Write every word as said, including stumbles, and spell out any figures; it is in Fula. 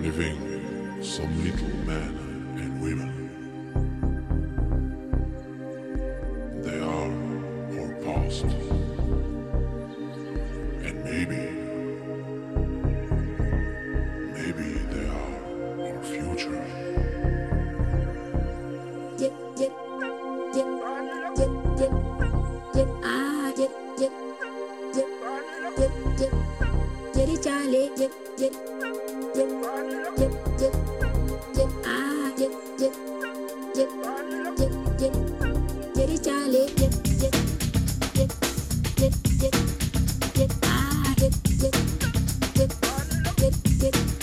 living some little men and women. They are our past, and maybe, maybe they are our future. Dip, dip, dip, dip, dip, dip, ah, dip, dip, dip, dip, dip, Jerry Charlie, dip, dip, dip, dip, dip, dip, ah, dip, dip, dip, dip, dip, Jerry Charlie, dip, dip, dip, dip, dip, dip, ah, dip, dip, dip, dip, dip.